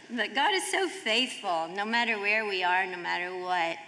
But God is so faithful, no matter where we are, no matter what.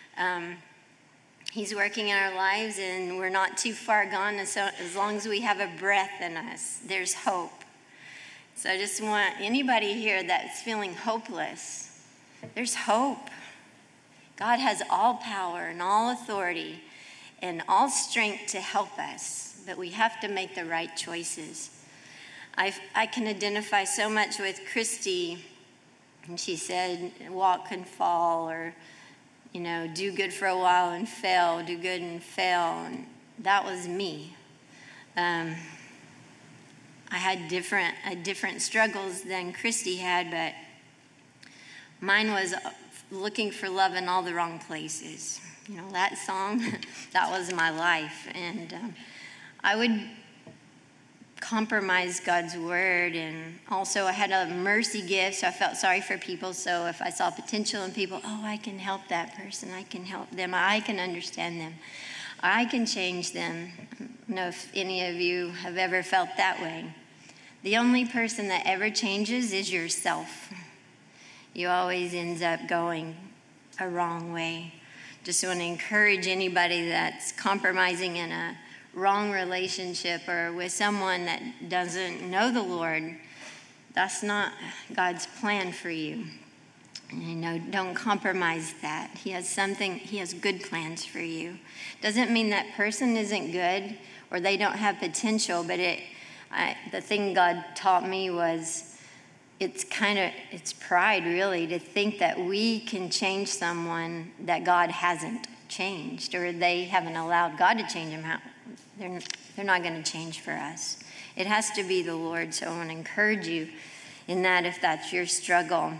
He's working in our lives, and we're not too far gone. And so as long as we have a breath in us, there's hope. So I just want anybody here that's feeling hopeless, there's hope. God has all power and all authority and all strength to help us, but we have to make the right choices. I can identify so much with Christy, and she said, walk and fall, or do good for a while and fail, do good and fail. And that was me. I had different struggles than Christy had, but mine was looking for love in all the wrong places. That song, that was my life. And I would compromise God's word, and also I had a mercy gift, so I felt sorry for people. So if I saw potential in people, I can help that person, I can help them, I can understand them, I can change them. I don't know if any of you have ever felt that way. The only person that ever changes is yourself. You always end up going a wrong way. Just want to encourage anybody that's compromising in a wrong relationship or with someone that doesn't know the Lord. That's not God's plan for you. Don't compromise that. He has good plans for you. Doesn't mean that person isn't good or they don't have potential, but the thing God taught me was it's pride, really, to think that we can change someone that God hasn't changed, or they haven't allowed God to change them. They're not going to change for us. It has to be the Lord. So I want to encourage you in that, if that's your struggle.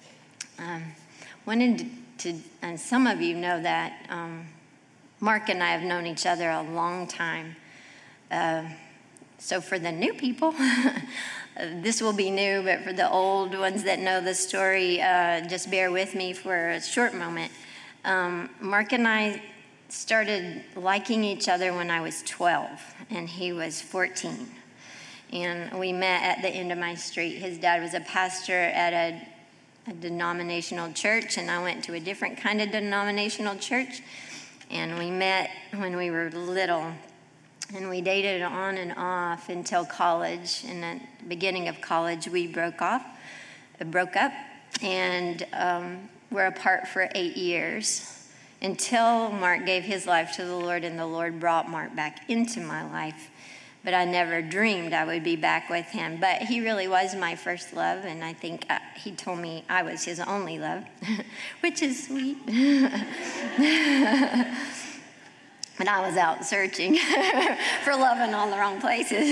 And some of you know that Mark and I have known each other a long time. So for the new people, this will be new, but for the old ones that know the story, just bear with me for a short moment. Mark and I started liking each other when I was 12, and he was 14. And we met at the end of my street. His dad was a pastor at a denominational church, and I went to a different kind of denominational church. And we met when we were little, and we dated on and off until college. And at the beginning of college, we broke up, and we're apart for 8 years. Until Mark gave his life to the Lord, and the Lord brought Mark back into my life. But I never dreamed I would be back with him. But he really was my first love, and I think he told me I was his only love, which is sweet. But I was out searching for love in all the wrong places.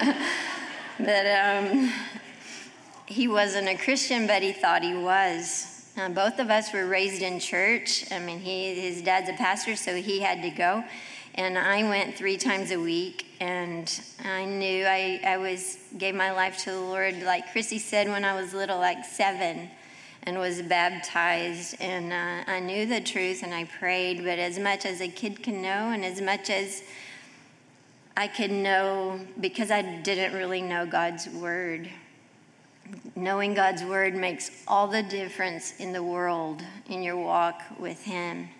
But he wasn't a Christian, but he thought he was. Both of us were raised in church. I mean, his dad's a pastor, so he had to go. And I went 3 times a week, and I knew I gave my life to the Lord, like Chrissy said, when I was little, like 7, and was baptized. And I knew the truth, and I prayed. But as much as a kid can know, and as much as I could know, because I didn't really know God's word, knowing God's word makes all the difference in the world in your walk with him.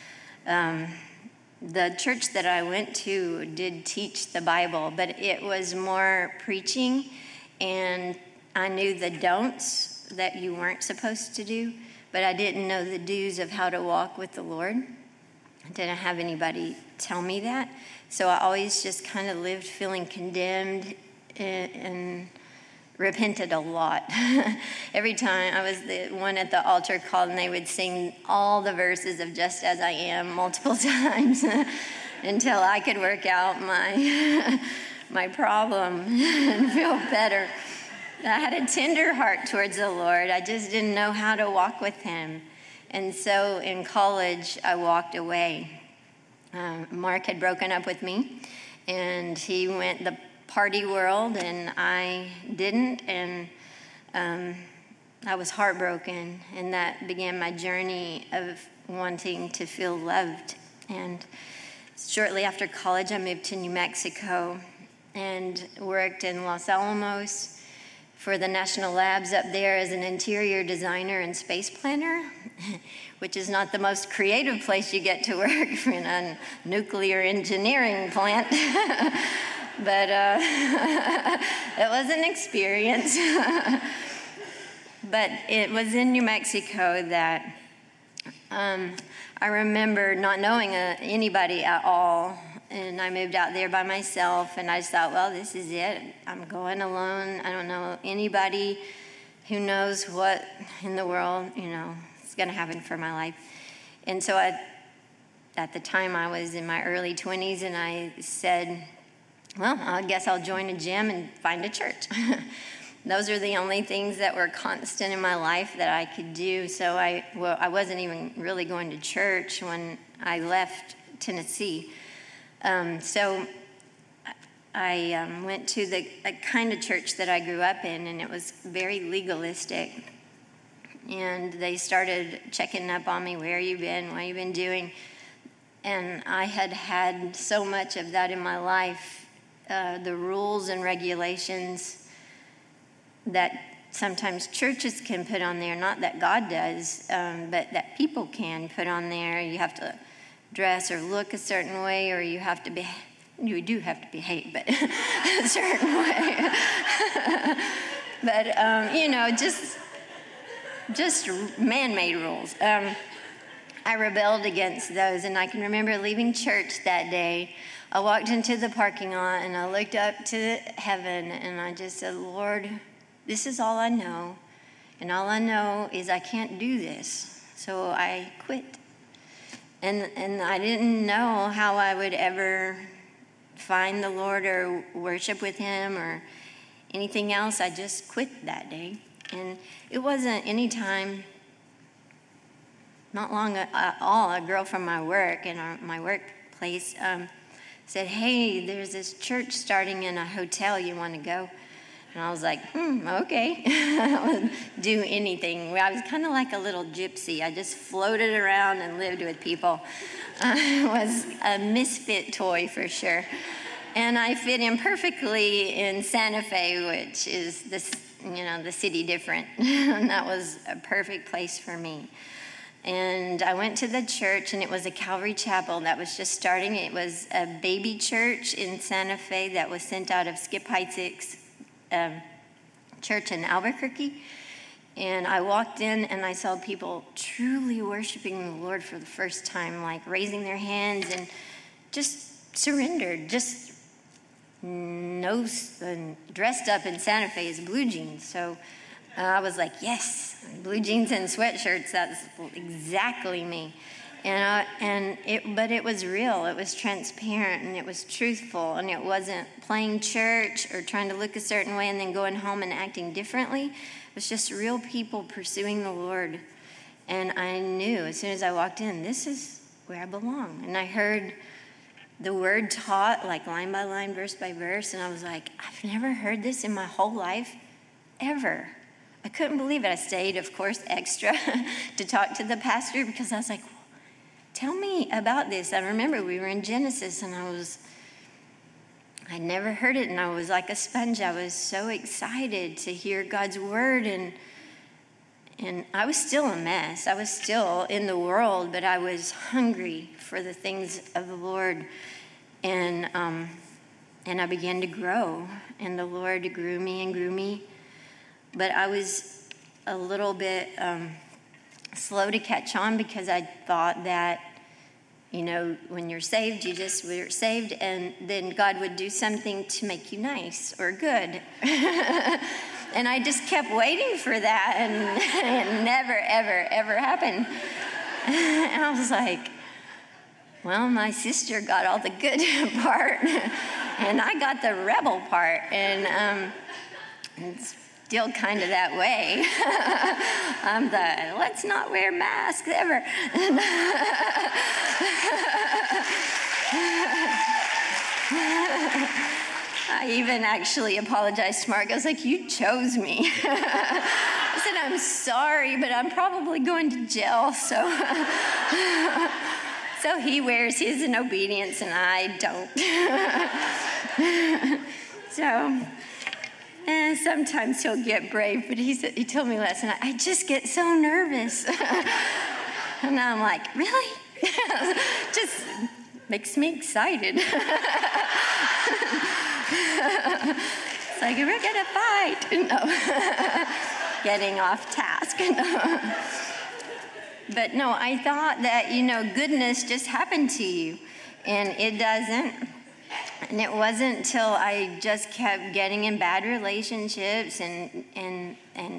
The church that I went to did teach the Bible, but it was more preaching, and I knew the don'ts that you weren't supposed to do, but I didn't know the do's of how to walk with the Lord. I didn't have anybody tell me that, so I always just kind of lived feeling condemned and repented a lot. Every time I was the one at the altar call, and they would sing all the verses of Just As I Am multiple times until I could work out my problem and feel better. I had a tender heart towards the Lord. I just didn't know how to walk with him. And so in college, I walked away. Mark had broken up with me, and he went the party world, and I didn't, and I was heartbroken, and that began my journey of wanting to feel loved. And shortly after college, I moved to New Mexico and worked in Los Alamos for the national labs up there as an interior designer and space planner, which is not the most creative place you get to work in a nuclear engineering plant. But it was an experience. But it was in New Mexico that I remember not knowing anybody at all. And I moved out there by myself, and I just thought, well, this is it. I'm going alone. I don't know anybody who knows what in the world, is going to happen for my life. And so at the time, I was in my early 20s, and I said, well, I guess I'll join a gym and find a church. Those are the only things that were constant in my life that I could do. So I wasn't even really going to church when I left Tennessee. So I went to the kind of church that I grew up in, and it was very legalistic. And they started checking up on me, where you been, what you been doing. And I had so much of that in my life, the rules and regulations that sometimes churches can put on there, not that God does, but that people can put on there. You have to dress or look a certain way, or you do have to behave, but a certain way. But, just man-made rules. I rebelled against those, and I can remember leaving church that day. I walked into the parking lot, and I looked up to heaven, and I just said, Lord, this is all I know, and all I know is I can't do this, so I quit. And I didn't know how I would ever find the Lord or worship with him or anything else. I just quit that day. And it wasn't any time, not long at all, a girl from my work in my workplace said, hey, there's this church starting in a hotel, you want to go? And I was like, okay. I would do anything. I was kind of like a little gypsy. I just floated around and lived with people. I was a misfit toy for sure. And I fit in perfectly in Santa Fe, which is the city different. And that was a perfect place for me. And I went to the church, and it was a Calvary Chapel that was just starting. It was a baby church in Santa Fe that was sent out of Skip Heitzig's church in Albuquerque. And I walked in, and I saw people truly worshiping the Lord for the first time, like raising their hands and just surrendered, just dressed up in Santa Fe as blue jeans. So I was like, yes, blue jeans and sweatshirts, that's exactly me. But it was real, it was transparent, and it was truthful, and it wasn't playing church or trying to look a certain way and then going home and acting differently. It was just real people pursuing the Lord. And I knew as soon as I walked in, this is where I belong. And I heard the word taught, like line by line, verse by verse, and I was like, I've never heard this in my whole life, ever. I couldn't believe it. I stayed, of course, extra to talk to the pastor because I was like, tell me about this. I remember we were in Genesis, and I'd never heard it, and I was like a sponge. I was so excited to hear God's word, and I was still a mess. I was still in the world, but I was hungry for the things of the Lord, and I began to grow, and the Lord grew me, but I was a little bit slow to catch on because I thought that, when you're saved, we're saved, and then God would do something to make you nice or good. And I just kept waiting for that, and it never, ever, ever happened. And I was like, well, my sister got all the good part, and I got the rebel part, and it's still kind of that way. I'm the, let's not wear masks ever. I even actually apologized to Mark. I was like, you chose me. I said, I'm sorry, but I'm probably going to jail, so he wears his in obedience and I don't. So And sometimes he'll get brave, but he told me last night, I just get so nervous. And I'm like, really? Just makes me excited. It's like, we're gonna fight. No. Getting off task. But no, I thought that, goodness just happened to you, and it doesn't. And it wasn't until I just kept getting in bad relationships and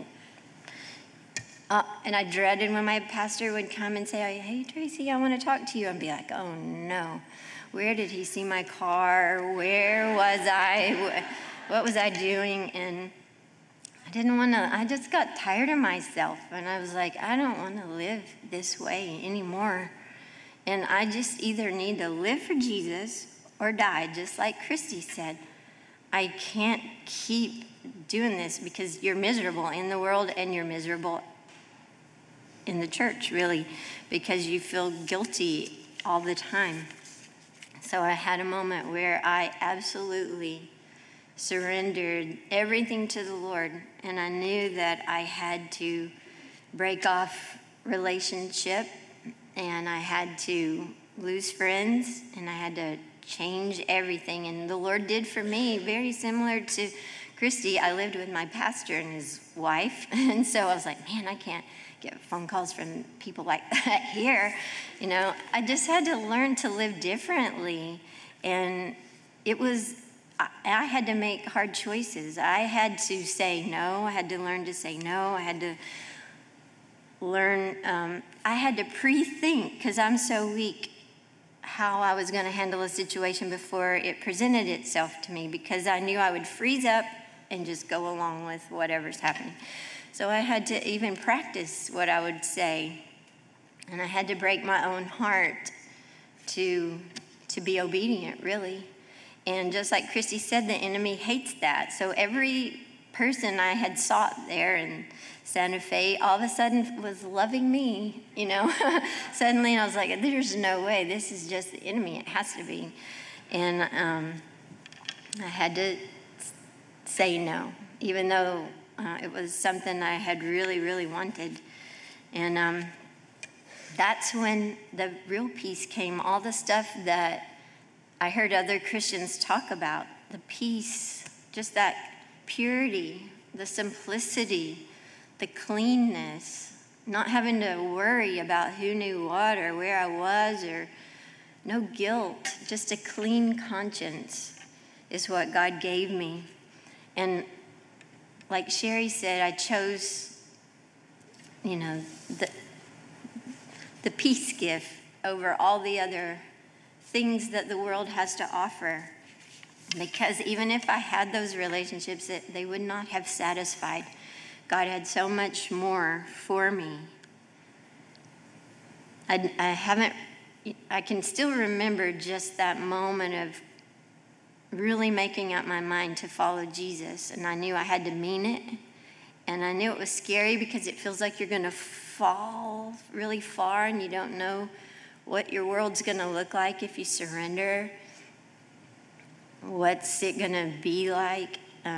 I dreaded when my pastor would come and say, hey, Tracy, I want to talk to you. I'd be like, oh, no. Where did he see my car? Where was I? What was I doing? And I just got tired of myself. And I was like, I don't want to live this way anymore. And I just either need to live for Jesus or die, just like Christy said. I can't keep doing this because you're miserable in the world and you're miserable in the church, really, because you feel guilty all the time. So I had a moment where I absolutely surrendered everything to the Lord, and I knew that I had to break off relationship, and I had to lose friends, and I had to change everything. And the Lord did for me very similar to Christy. I lived with my pastor and his wife, and so I was like, man, I can't get phone calls from people like that here. I just had to learn to live differently, and I had to make hard choices. I had to say no. I had to learn to say no. I had to learn, I had to pre-think, because I'm so weak, how I was going to handle a situation before it presented itself to me, because I knew I would freeze up and just go along with whatever's happening. So I had to even practice what I would say, and I had to break my own heart to be obedient, really. And just like Christy said, the enemy hates that. So every person I had sought there in Santa Fe all of a sudden was loving me, Suddenly, and I was like, there's no way. This is just the enemy. It has to be. And I had to say no, even though it was something I had really, really wanted. And that's when the real peace came. All the stuff that I heard other Christians talk about, the peace, just that purity, the simplicity, the cleanness, not having to worry about who knew what or where I was, or no guilt, just a clean conscience is what God gave me. And like Sherry said, I chose, the peace gift over all the other things that the world has to offer. Because even if I had those relationships, they would not have satisfied. God had so much more for me. I can still remember just that moment of really making up my mind to follow Jesus. And I knew I had to mean it. And I knew it was scary because it feels like you're going to fall really far and you don't know what your world's going to look like if you surrender. What's it going to be like?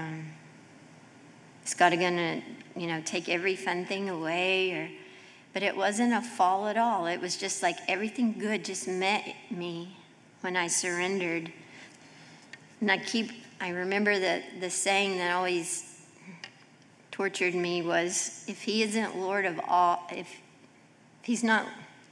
It's going to, take every fun thing away. But it wasn't a fall at all. It was just like everything good just met me when I surrendered. And I remember the saying that always tortured me was, if he isn't Lord of all, if he's not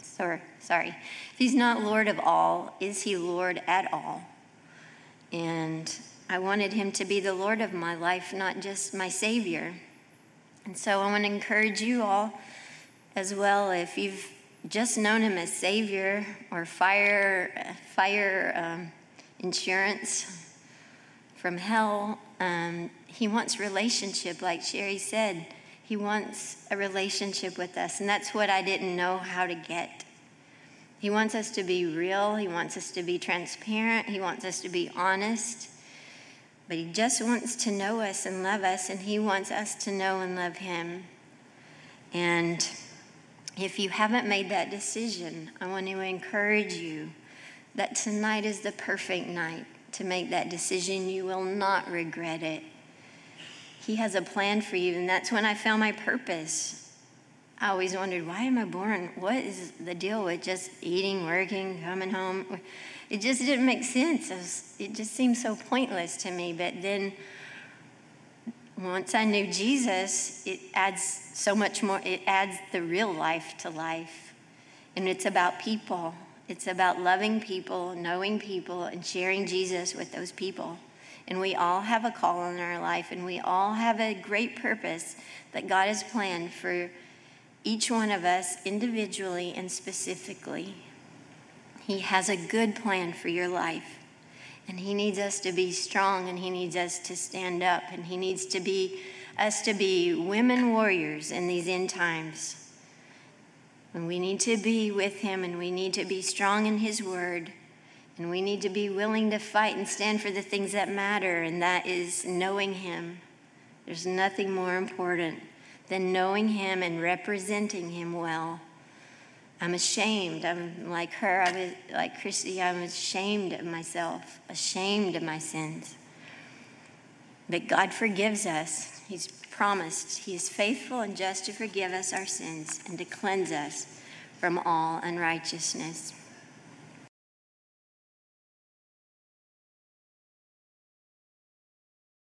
Lord of all, is he Lord at all? And I wanted him to be the Lord of my life, not just my Savior. And so I want to encourage you all as well, if you've just known him as Savior or fire insurance from hell, he wants relationship, like Sherry said. He wants a relationship with us, and that's what I didn't know how to get. He wants us to be real. He wants us to be transparent. He wants us to be honest. But he just wants to know us and love us, and he wants us to know and love him. And if you haven't made that decision, I want to encourage you that tonight is the perfect night to make that decision. You will not regret it. He has a plan for you, and that's when I found my purpose. I always wondered, why am I born? What is the deal with just eating, working, coming home? It just didn't make sense. It just seemed so pointless to me. But then once I knew Jesus, it adds so much more. It adds the real life to life. And it's about people. It's about loving people, knowing people, and sharing Jesus with those people. And we all have a call in our life, and we all have a great purpose that God has planned for each one of us individually and specifically. He has a good plan for your life. And he needs us to be strong, and he needs us to stand up, and he needs us to be women warriors in these end times. And we need to be with him, and we need to be strong in his word, and we need to be willing to fight and stand for the things that matter, and that is knowing him. There's nothing more important than knowing him and representing him well. I'm ashamed. I'm like her. Like Christy, I'm ashamed of myself, ashamed of my sins. But God forgives us. He's promised. He is faithful and just to forgive us our sins and to cleanse us from all unrighteousness.